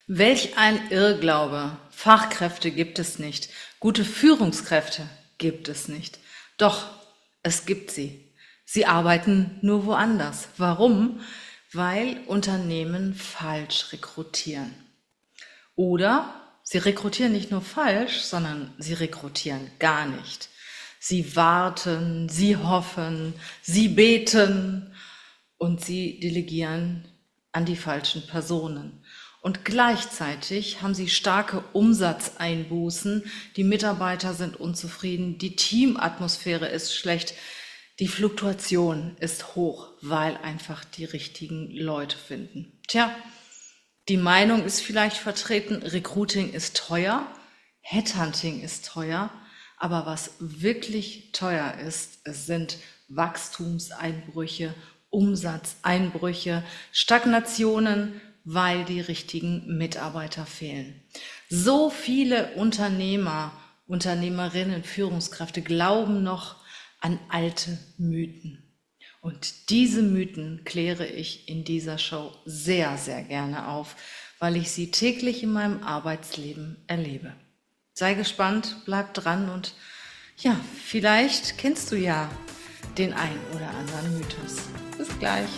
Welch ein Irrglaube! Fachkräfte gibt es nicht. Gute Führungskräfte gibt es nicht. Doch, es gibt sie. Sie arbeiten nur woanders. Warum? Weil Unternehmen falsch rekrutieren. Oder sie rekrutieren nicht nur falsch, sondern sie rekrutieren gar nicht. Sie warten, sie hoffen, sie beten und sie delegieren an die falschen Personen. Und gleichzeitig haben sie starke Umsatzeinbußen, die Mitarbeiter sind unzufrieden, die Teamatmosphäre ist schlecht, die Fluktuation ist hoch, weil einfach die richtigen Leute finden. Tja, die Meinung ist vielleicht vertreten, Recruiting ist teuer, Headhunting ist teuer, aber was wirklich teuer ist, es sind Wachstumseinbrüche, Umsatzeinbrüche, Stagnationen, weil die richtigen Mitarbeiter fehlen. So viele Unternehmer, Unternehmerinnen, Führungskräfte glauben noch an alte Mythen. Und diese Mythen kläre ich in dieser Show sehr, sehr gerne auf, weil ich sie täglich in meinem Arbeitsleben erlebe. Sei gespannt, bleib dran und ja, vielleicht kennst du ja den ein oder anderen Mythos. Bis gleich.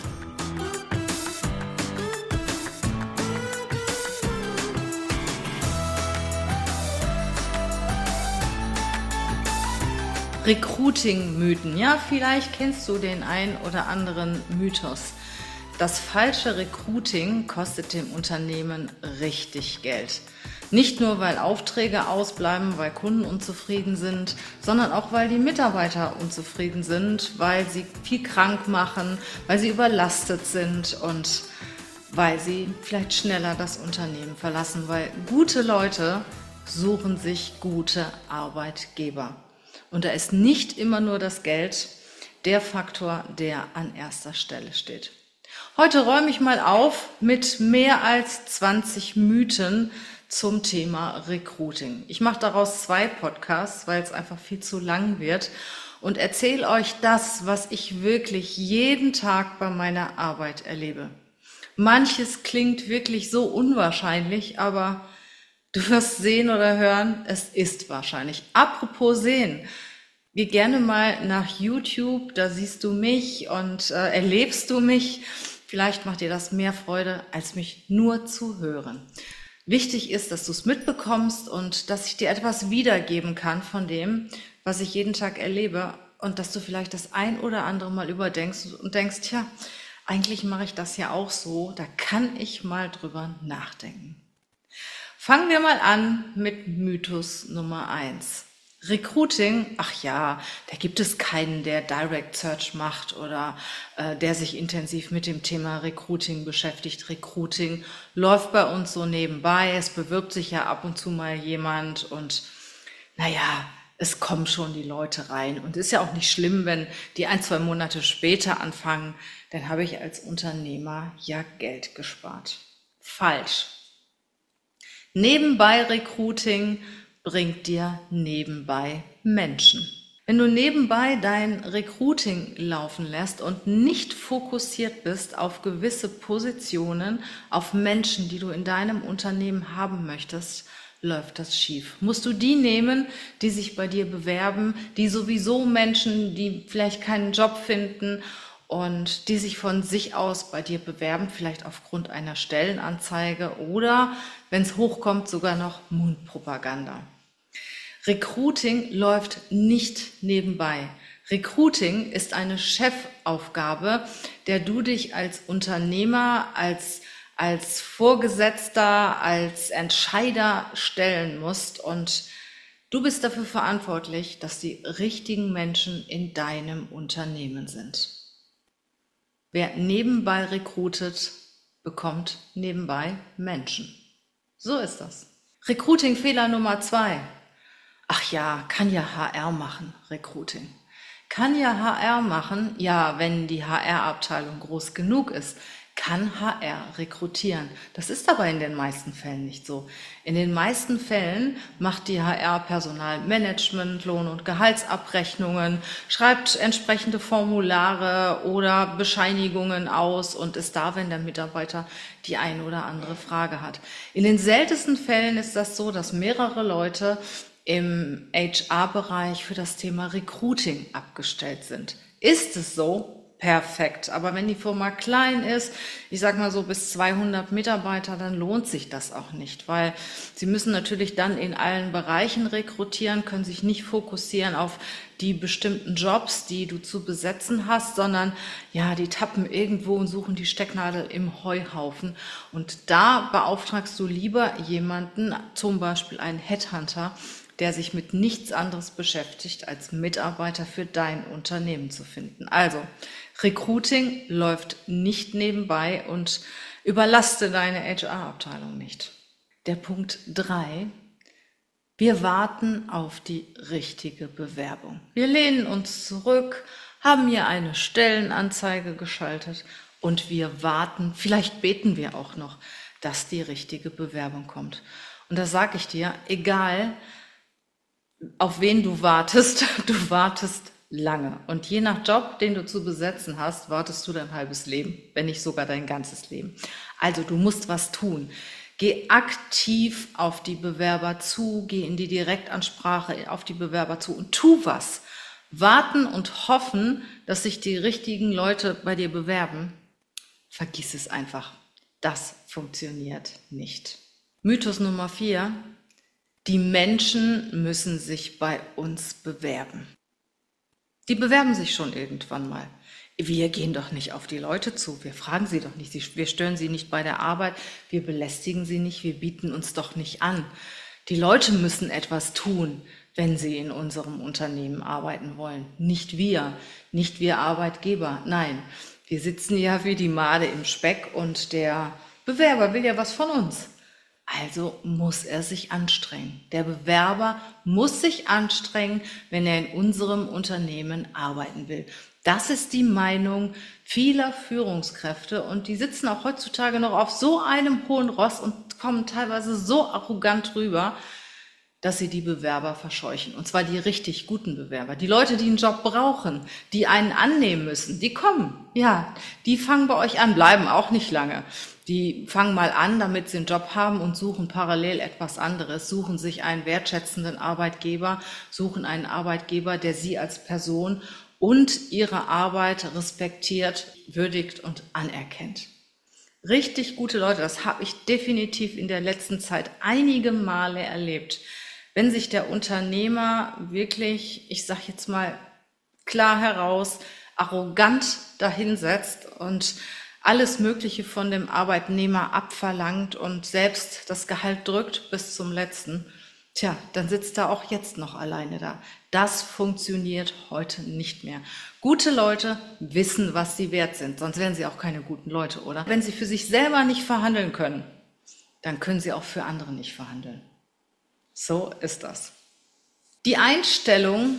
Recruiting-Mythen. Ja, vielleicht kennst du den ein oder anderen Mythos. Das falsche Recruiting kostet dem Unternehmen richtig Geld. Nicht nur, weil Aufträge ausbleiben, weil Kunden unzufrieden sind, sondern auch, weil die Mitarbeiter unzufrieden sind, weil sie viel krank machen, weil sie überlastet sind und weil sie vielleicht schneller das Unternehmen verlassen, weil gute Leute suchen sich gute Arbeitgeber. Und da ist nicht immer nur das Geld der Faktor, der an erster Stelle steht. Heute räume ich mal auf mit mehr als 20 Mythen zum Thema Recruiting. Ich mache daraus 2 Podcasts, weil es einfach viel zu lang wird und erzähle euch das, was ich wirklich jeden Tag bei meiner Arbeit erlebe. Manches klingt wirklich so unwahrscheinlich, aber du wirst sehen oder hören, es ist wahrscheinlich. Apropos sehen, geh gerne mal nach YouTube, da siehst du mich und erlebst du mich. Vielleicht macht dir das mehr Freude, als mich nur zu hören. Wichtig ist, dass du es mitbekommst und dass ich dir etwas wiedergeben kann von dem, was ich jeden Tag erlebe und dass du vielleicht das ein oder andere mal überdenkst und denkst, ja, eigentlich mache ich das ja auch so, da kann ich mal drüber nachdenken. Fangen wir mal an mit Mythos Nummer 1. Recruiting, ach ja, da gibt es keinen, der Direct Search macht oder der sich intensiv mit dem Thema Recruiting beschäftigt. Recruiting läuft bei uns so nebenbei, es bewirbt sich ja ab und zu mal jemand und naja, es kommen schon die Leute rein. Und es ist ja auch nicht schlimm, wenn die 1-2 Monate später anfangen, dann habe ich als Unternehmer ja Geld gespart. Falsch. Nebenbei Recruiting bringt dir nebenbei Menschen. Wenn du nebenbei dein Recruiting laufen lässt und nicht fokussiert bist auf gewisse Positionen, auf Menschen, die du in deinem Unternehmen haben möchtest, läuft das schief. Musst du die nehmen, die sich bei dir bewerben, die sowieso Menschen, die vielleicht keinen Job finden und die sich von sich aus bei dir bewerben, vielleicht aufgrund einer Stellenanzeige oder, wenn es hochkommt, sogar noch Mundpropaganda. Recruiting läuft nicht nebenbei. Recruiting ist eine Chefaufgabe, der du dich als Unternehmer, als Vorgesetzter, als Entscheider stellen musst und du bist dafür verantwortlich, dass die richtigen Menschen in deinem Unternehmen sind. Wer nebenbei recruitet, bekommt nebenbei Menschen. So ist das. Recruiting-Fehler Nummer 2. Ach ja, kann ja HR machen, Recruiting. Kann ja HR machen, ja, wenn die HR-Abteilung groß genug ist. kann HR rekrutieren. Das ist aber in den meisten Fällen nicht so. In den meisten Fällen macht die HR Personalmanagement, Lohn- und Gehaltsabrechnungen, schreibt entsprechende Formulare oder Bescheinigungen aus und ist da, wenn der Mitarbeiter die eine oder andere Frage hat. In den seltensten Fällen ist das so, dass mehrere Leute im HR-Bereich für das Thema Recruiting abgestellt sind. Ist es so? Perfekt. Aber wenn die Firma klein ist, ich sag mal so bis 200 Mitarbeiter, dann lohnt sich das auch nicht, weil sie müssen natürlich dann in allen Bereichen rekrutieren, können sich nicht fokussieren auf die bestimmten Jobs, die du zu besetzen hast, sondern ja, die tappen irgendwo und suchen die Stecknadel im Heuhaufen. Und da beauftragst du lieber jemanden, zum Beispiel einen Headhunter, der sich mit nichts anderes beschäftigt, als Mitarbeiter für dein Unternehmen zu finden. Also, Recruiting läuft nicht nebenbei und überlaste deine HR-Abteilung nicht. Der Punkt 3: Wir warten auf die richtige Bewerbung. Wir lehnen uns zurück, haben hier eine Stellenanzeige geschaltet und wir warten, vielleicht beten wir auch noch, dass die richtige Bewerbung kommt. Und da sage ich dir, egal auf wen du wartest lange. Und je nach Job, den du zu besetzen hast, wartest du dein halbes Leben, wenn nicht sogar dein ganzes Leben. Also du musst was tun. Geh aktiv auf die Bewerber zu, geh in die Direktansprache auf die Bewerber zu und tu was. Warten und hoffen, dass sich die richtigen Leute bei dir bewerben, vergiss es einfach. Das funktioniert nicht. Mythos Nummer 4: Die Menschen müssen sich bei uns bewerben. Die bewerben sich schon irgendwann mal. Wir gehen doch nicht auf die Leute zu, wir fragen sie doch nicht, wir stören sie nicht bei der Arbeit, wir belästigen sie nicht, wir bieten uns doch nicht an. Die Leute müssen etwas tun, wenn sie in unserem Unternehmen arbeiten wollen. Nicht wir Arbeitgeber, nein. Wir sitzen ja wie die Made im Speck und der Bewerber will ja was von uns. Also muss er sich anstrengen. Der Bewerber muss sich anstrengen, wenn er in unserem Unternehmen arbeiten will. Das ist die Meinung vieler Führungskräfte und die sitzen auch heutzutage noch auf so einem hohen Ross und kommen teilweise so arrogant rüber, dass sie die Bewerber verscheuchen. Und zwar die richtig guten Bewerber. Die Leute, die einen Job brauchen, die einen annehmen müssen, die kommen. Ja, die fangen bei euch an, bleiben auch nicht lange. Die fangen mal an, damit sie einen Job haben und suchen parallel etwas anderes, suchen sich einen wertschätzenden Arbeitgeber, suchen einen Arbeitgeber, der sie als Person und ihre Arbeit respektiert, würdigt und anerkennt. Richtig gute Leute, das habe ich definitiv in der letzten Zeit einige Male erlebt. Wenn sich der Unternehmer wirklich, ich sage jetzt mal klar heraus, arrogant dahinsetzt und alles Mögliche von dem Arbeitnehmer abverlangt und selbst das Gehalt drückt bis zum Letzten, dann sitzt er auch jetzt noch alleine da. Das funktioniert heute nicht mehr. Gute Leute wissen, was sie wert sind, sonst wären sie auch keine guten Leute, oder? Wenn sie für sich selber nicht verhandeln können, dann können sie auch für andere nicht verhandeln. So ist das. Die Einstellung,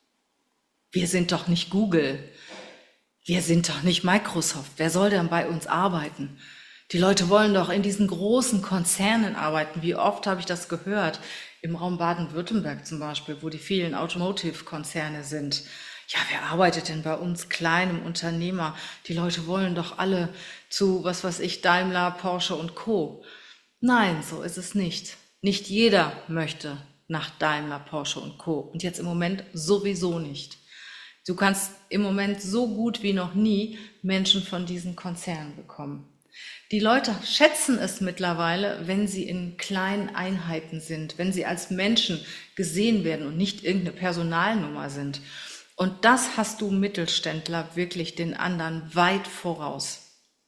wir sind doch nicht Google, wir sind doch nicht Microsoft, wer soll denn bei uns arbeiten? Die Leute wollen doch in diesen großen Konzernen arbeiten. Wie oft habe ich das gehört? Im Raum Baden-Württemberg zum Beispiel, wo die vielen Automotive-Konzerne sind. Ja, wer arbeitet denn bei uns kleinem Unternehmer? Die Leute wollen doch alle zu, was weiß ich, Daimler, Porsche und Co. Nein, so ist es nicht. Nicht jeder möchte nach Daimler, Porsche und Co. Und jetzt im Moment sowieso nicht. Du kannst im Moment so gut wie noch nie Menschen von diesen Konzernen bekommen. Die Leute schätzen es mittlerweile, wenn sie in kleinen Einheiten sind, wenn sie als Menschen gesehen werden und nicht irgendeine Personalnummer sind. Und das hast du Mittelständler wirklich den anderen weit voraus.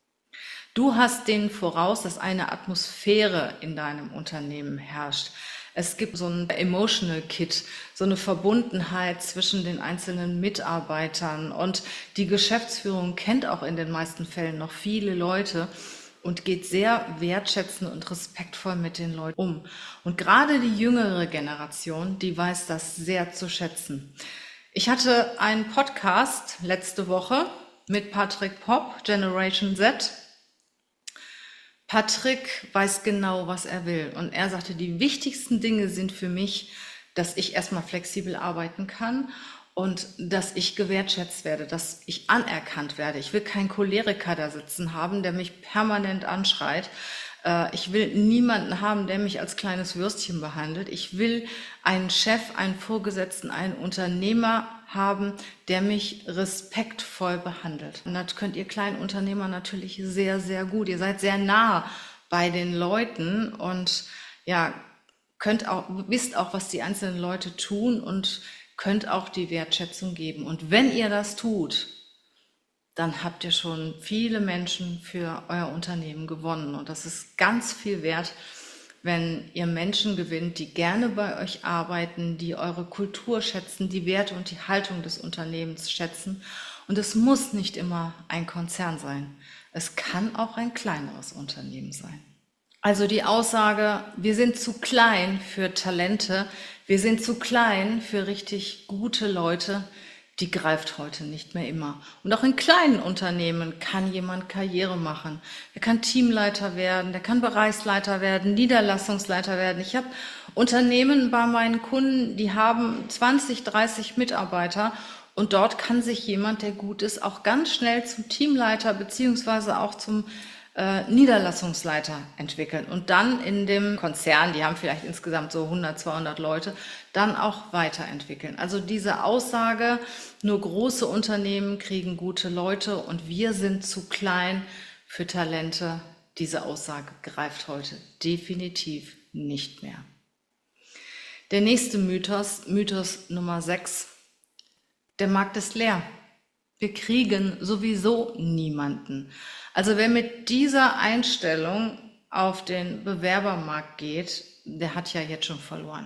Du hast denen voraus, dass eine Atmosphäre in deinem Unternehmen herrscht. Es gibt so ein Emotional Kit, so eine Verbundenheit zwischen den einzelnen Mitarbeitern und die Geschäftsführung kennt auch in den meisten Fällen noch viele Leute und geht sehr wertschätzend und respektvoll mit den Leuten um. Und gerade die jüngere Generation, die weiß das sehr zu schätzen. Ich hatte einen Podcast letzte Woche mit Patrick Popp, Generation Z. Patrick weiß genau, was er will. Und er sagte, die wichtigsten Dinge sind für mich, dass ich erstmal flexibel arbeiten kann und dass ich gewertschätzt werde, dass ich anerkannt werde. Ich will keinen Choleriker da sitzen haben, der mich permanent anschreit. Ich will niemanden haben, der mich als kleines Würstchen behandelt. Ich will einen Chef, einen Vorgesetzten, einen Unternehmer haben, der mich respektvoll behandelt. Und das könnt ihr kleinen Unternehmer natürlich sehr, sehr gut. Ihr seid sehr nah bei den Leuten und ja, wisst auch, was die einzelnen Leute tun und könnt auch die Wertschätzung geben. Und wenn ihr das tut, dann habt ihr schon viele Menschen für euer Unternehmen gewonnen. Und das ist ganz viel wert, wenn ihr Menschen gewinnt, die gerne bei euch arbeiten, die eure Kultur schätzen, die Werte und die Haltung des Unternehmens schätzen. Und es muss nicht immer ein Konzern sein. Es kann auch ein kleineres Unternehmen sein. Also die Aussage, wir sind zu klein für Talente, wir sind zu klein für richtig gute Leute, die greift heute nicht mehr immer. Und auch in kleinen Unternehmen kann jemand Karriere machen. Er kann Teamleiter werden, der kann Bereichsleiter werden, Niederlassungsleiter werden. Ich habe Unternehmen bei meinen Kunden, die haben 20, 30 Mitarbeiter und dort kann sich jemand, der gut ist, auch ganz schnell zum Teamleiter beziehungsweise auch zum Niederlassungsleiter entwickeln und dann in dem Konzern, die haben vielleicht insgesamt so 100, 200 Leute, dann auch weiterentwickeln. Also diese Aussage, nur große Unternehmen kriegen gute Leute und wir sind zu klein für Talente, diese Aussage greift heute definitiv nicht mehr. Der nächste Mythos, Mythos Nummer 6, der Markt ist leer. Wir kriegen sowieso niemanden. Also wer mit dieser Einstellung auf den Bewerbermarkt geht, der hat ja jetzt schon verloren.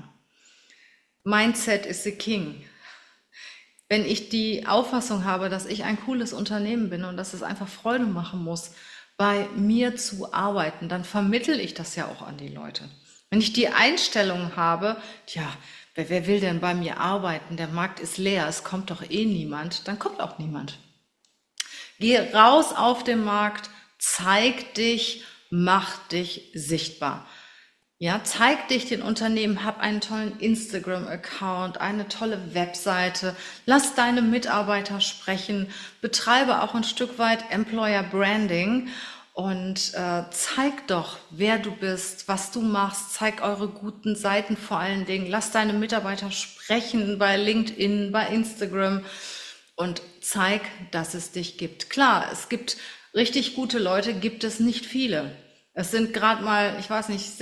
Mindset is the king. Wenn ich die Auffassung habe, dass ich ein cooles Unternehmen bin und dass es einfach Freude machen muss, bei mir zu arbeiten, dann vermittle ich das ja auch an die Leute. Wenn ich die Einstellung habe, tja, wer will denn bei mir arbeiten? Der Markt ist leer, es kommt doch eh niemand, dann kommt auch niemand. Geh raus auf den Markt, zeig dich, mach dich sichtbar. Ja, zeig dich den Unternehmen, hab einen tollen Instagram-Account, eine tolle Webseite, lass deine Mitarbeiter sprechen, betreibe auch ein Stück weit Employer Branding und zeig doch, wer du bist, was du machst, zeig eure guten Seiten vor allen Dingen, lass deine Mitarbeiter sprechen bei LinkedIn, bei Instagram und zeig, dass es dich gibt. Klar, es gibt richtig gute Leute, gibt es nicht viele. Es sind gerade mal, ich weiß nicht,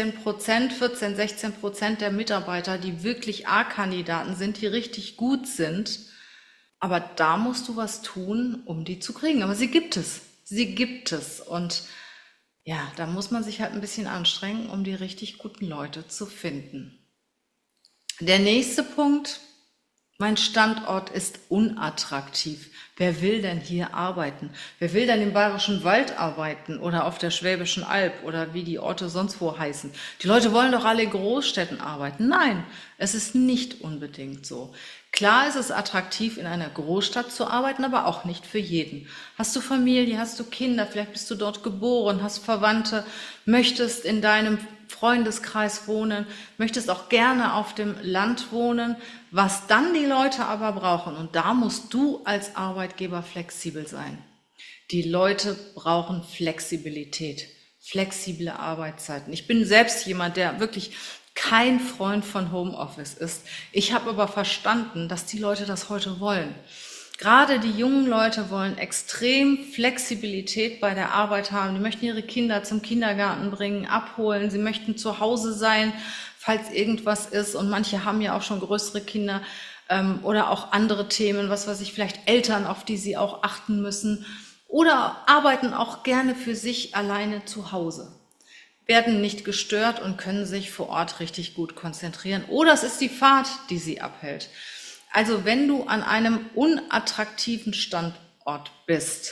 16% der Mitarbeiter, die wirklich A-Kandidaten sind, die richtig gut sind. Aber da musst du was tun, um die zu kriegen. Aber sie gibt es. Sie gibt es. Und ja, da muss man sich halt ein bisschen anstrengen, um die richtig guten Leute zu finden. Der nächste Punkt: Mein Standort ist unattraktiv. Wer will denn hier arbeiten? Wer will denn im Bayerischen Wald arbeiten oder auf der Schwäbischen Alb oder wie die Orte sonst wo heißen? Die Leute wollen doch alle in Großstädten arbeiten. Nein, es ist nicht unbedingt so. Klar ist es attraktiv, in einer Großstadt zu arbeiten, aber auch nicht für jeden. Hast du Familie, hast du Kinder, vielleicht bist du dort geboren, hast Verwandte, möchtest in deinem Freundeskreis wohnen, möchtest auch gerne auf dem Land wohnen, was dann die Leute aber brauchen. Und da musst du als Arbeitgeber flexibel sein. Die Leute brauchen Flexibilität, flexible Arbeitszeiten. Ich bin selbst jemand, der wirklich kein Freund von Homeoffice ist. Ich habe aber verstanden, dass die Leute das heute wollen. Gerade die jungen Leute wollen extrem Flexibilität bei der Arbeit haben. Die möchten ihre Kinder zum Kindergarten bringen, abholen. Sie möchten zu Hause sein, falls irgendwas ist. Und manche haben ja auch schon größere Kinder oder auch andere Themen, was weiß ich, vielleicht Eltern, auf die sie auch achten müssen. Oder arbeiten auch gerne für sich alleine zu Hause, werden nicht gestört und können sich vor Ort richtig gut konzentrieren. Oder es ist die Fahrt, die sie abhält. Also wenn du an einem unattraktiven Standort bist,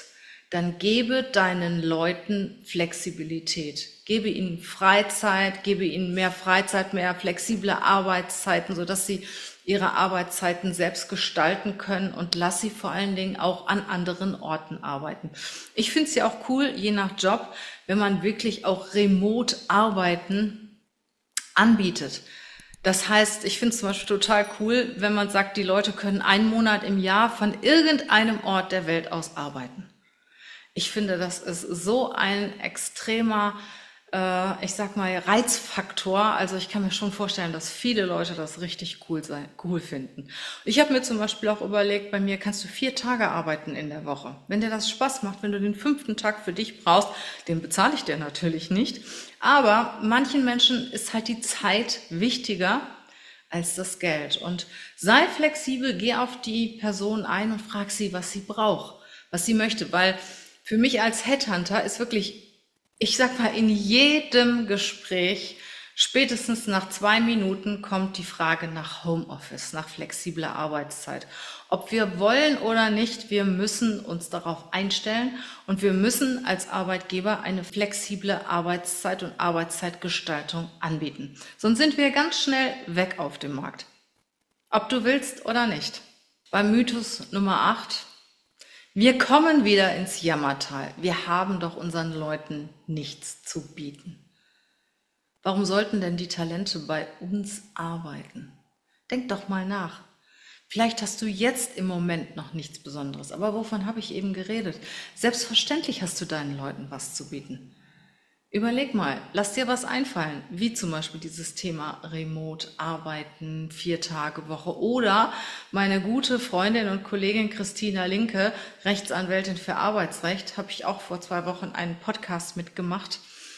dann gebe deinen Leuten Flexibilität. Gebe ihnen Freizeit, gebe ihnen mehr Freizeit, mehr flexible Arbeitszeiten, sodass sie ihre Arbeitszeiten selbst gestalten können und lass sie vor allen Dingen auch an anderen Orten arbeiten. Ich finde es ja auch cool, je nach Job, wenn man wirklich auch remote arbeiten anbietet. Das heißt, ich finde es zum Beispiel total cool, wenn man sagt, die Leute können einen Monat im Jahr von irgendeinem Ort der Welt aus arbeiten. Ich finde, das ist so ein extremer, ich sag mal, Reizfaktor. Also ich kann mir schon vorstellen, dass viele Leute das richtig cool finden. Ich habe mir zum Beispiel auch überlegt, bei mir kannst du 4 Tage arbeiten in der Woche. Wenn dir das Spaß macht, wenn du den 5. Tag für dich brauchst, den bezahle ich dir natürlich nicht. Aber manchen Menschen ist halt die Zeit wichtiger als das Geld. Und sei flexibel, geh auf die Person ein und frag sie, was sie braucht, was sie möchte. Weil für mich als Headhunter ist wirklich, ich sag mal, in jedem Gespräch, spätestens nach 2 Minuten kommt die Frage nach Homeoffice, nach flexibler Arbeitszeit. Ob wir wollen oder nicht, wir müssen uns darauf einstellen und wir müssen als Arbeitgeber eine flexible Arbeitszeit und Arbeitszeitgestaltung anbieten. Sonst sind wir ganz schnell weg auf dem Markt. Ob du willst oder nicht. Beim Mythos Nummer 8. Wir kommen wieder ins Jammertal. Wir haben doch unseren Leuten nichts zu bieten. Warum sollten denn die Talente bei uns arbeiten? Denk doch mal nach. Vielleicht hast du jetzt im Moment noch nichts Besonderes, aber wovon habe ich eben geredet? Selbstverständlich hast du deinen Leuten was zu bieten. Überleg mal, lass dir was einfallen, wie zum Beispiel dieses Thema Remote arbeiten, 4-Tage-Woche oder meine gute Freundin und Kollegin Christina Linke, Rechtsanwältin für Arbeitsrecht, habe ich auch vor 2 Wochen einen Podcast mitgemacht,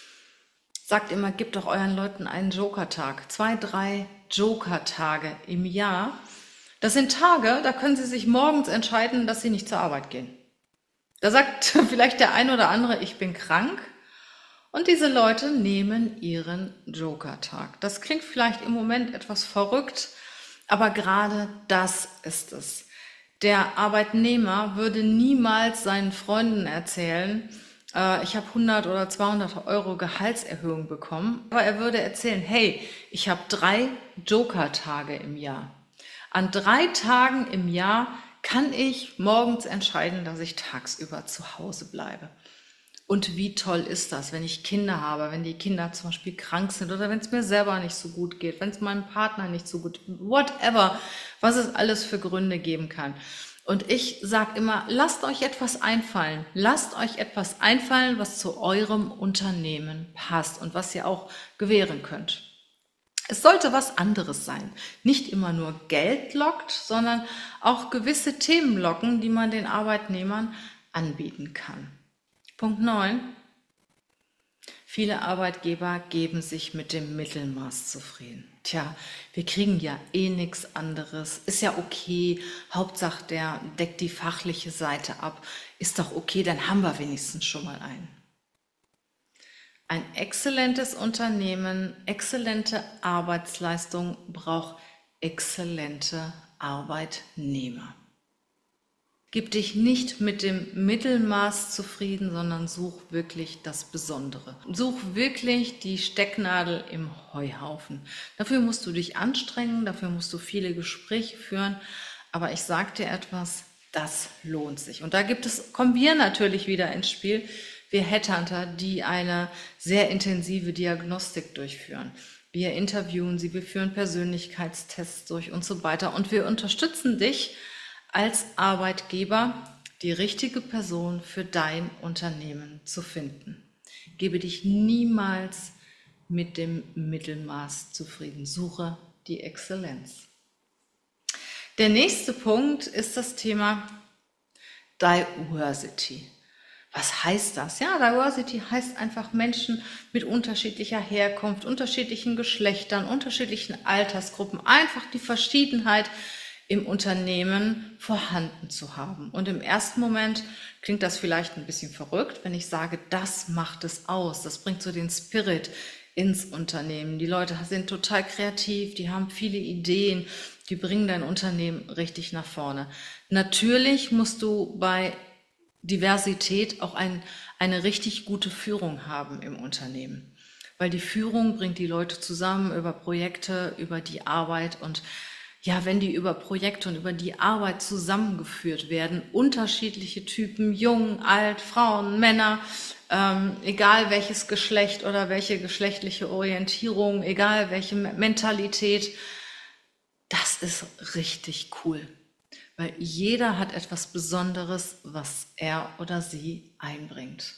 sagt immer, gebt doch euren Leuten einen Joker-Tag, 2, 3 Joker-Tage im Jahr. Das sind Tage, da können sie sich morgens entscheiden, dass sie nicht zur Arbeit gehen. Da sagt vielleicht der ein oder andere, ich bin krank. Und diese Leute nehmen ihren Joker-Tag. Das klingt vielleicht im Moment etwas verrückt, aber gerade das ist es. Der Arbeitnehmer würde niemals seinen Freunden erzählen, ich habe 100 oder 200 Euro Gehaltserhöhung bekommen, aber er würde erzählen, hey, ich habe 3 Joker-Tage im Jahr. An 3 Tagen im Jahr kann ich morgens entscheiden, dass ich tagsüber zu Hause bleibe. Und wie toll ist das, wenn ich Kinder habe, wenn die Kinder zum Beispiel krank sind oder wenn es mir selber nicht so gut geht, wenn es meinem Partner nicht so gut, whatever, was es alles für Gründe geben kann. Und ich sage immer, lasst euch etwas einfallen. Lasst euch etwas einfallen, was zu eurem Unternehmen passt und was ihr auch gewähren könnt. Es sollte was anderes sein. Nicht immer nur Geld lockt, sondern auch gewisse Themen locken, die man den Arbeitnehmern anbieten kann. Punkt 9. Viele Arbeitgeber geben sich mit dem Mittelmaß zufrieden. Tja, wir kriegen ja eh nichts anderes. Ist ja okay. Hauptsache, der deckt die fachliche Seite ab. Ist doch okay, dann haben wir wenigstens schon mal einen. Ein exzellentes Unternehmen, exzellente Arbeitsleistung braucht exzellente Arbeitnehmer. Gib dich nicht mit dem Mittelmaß zufrieden, sondern such wirklich das Besondere. Such wirklich die Stecknadel im Heuhaufen. Dafür musst du dich anstrengen, dafür musst du viele Gespräche führen. Aber ich sage dir etwas, das lohnt sich. Und da kommen wir natürlich wieder ins Spiel, wir Headhunter, die eine sehr intensive Diagnostik durchführen. Wir interviewen sie, wir führen Persönlichkeitstests durch und so weiter. Und wir unterstützen dich als Arbeitgeber, die richtige Person für dein Unternehmen zu finden. Gebe dich niemals mit dem Mittelmaß zufrieden. Suche die Exzellenz. Der nächste Punkt ist das Thema Diversity. Was heißt das? Ja, Diversity heißt einfach Menschen mit unterschiedlicher Herkunft, unterschiedlichen Geschlechtern, unterschiedlichen Altersgruppen, einfach die Verschiedenheit im Unternehmen vorhanden zu haben. Und im ersten Moment klingt das vielleicht ein bisschen verrückt, wenn ich sage, das macht es aus. Das bringt so den Spirit ins Unternehmen. Die Leute sind total kreativ, die haben viele Ideen, die bringen dein Unternehmen richtig nach vorne. Natürlich musst du bei Diversität auch eine richtig gute Führung haben im Unternehmen. Weil die Führung bringt die Leute zusammen über Projekte, über die Arbeit und ja, wenn die über Projekte und über die Arbeit zusammengeführt werden, unterschiedliche Typen, jung, alt, Frauen, Männer, egal welches Geschlecht oder welche geschlechtliche Orientierung, egal welche Mentalität, das ist richtig cool. Weil jeder hat etwas Besonderes, was er oder sie einbringt.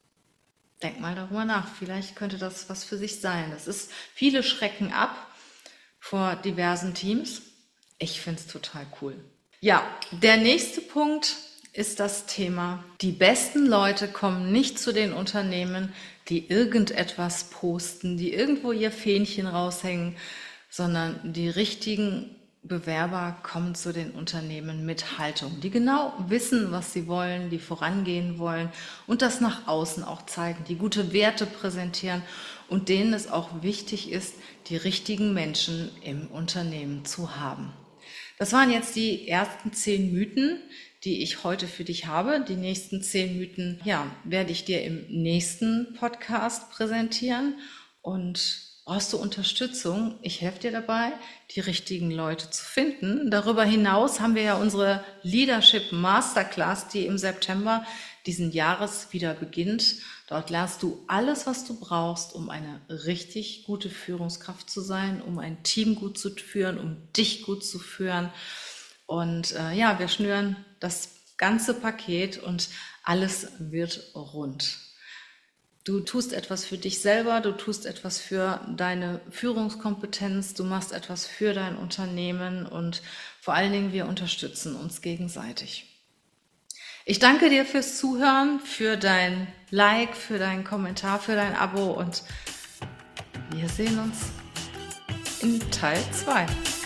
Denk mal darüber nach, vielleicht könnte das was für sich sein. Viele schrecken ab vor diversen Teams. Ich finde es total cool. Ja, der nächste Punkt ist das Thema, die besten Leute kommen nicht zu den Unternehmen, die irgendetwas posten, die irgendwo ihr Fähnchen raushängen, sondern die richtigen Bewerber kommen zu den Unternehmen mit Haltung, die genau wissen, was sie wollen, die vorangehen wollen und das nach außen auch zeigen, die gute Werte präsentieren und denen es auch wichtig ist, die richtigen Menschen im Unternehmen zu haben. Das waren jetzt die ersten 10 Mythen, die ich heute für dich habe. Die nächsten 10 Mythen, werde ich dir im nächsten Podcast präsentieren. Und brauchst du Unterstützung? Ich helfe dir dabei, die richtigen Leute zu finden. Darüber hinaus haben wir ja unsere Leadership Masterclass, die im September diesen Jahres wieder beginnt. Dort lernst du alles, was du brauchst, um eine richtig gute Führungskraft zu sein, um ein Team gut zu führen, um dich gut zu führen. Und wir schnüren das ganze Paket und alles wird rund. Du tust etwas für dich selber, du tust etwas für deine Führungskompetenz, du machst etwas für dein Unternehmen und vor allen Dingen wir unterstützen uns gegenseitig. Ich danke dir fürs Zuhören, für dein Like, für deinen Kommentar, für dein Abo und wir sehen uns in Teil 2.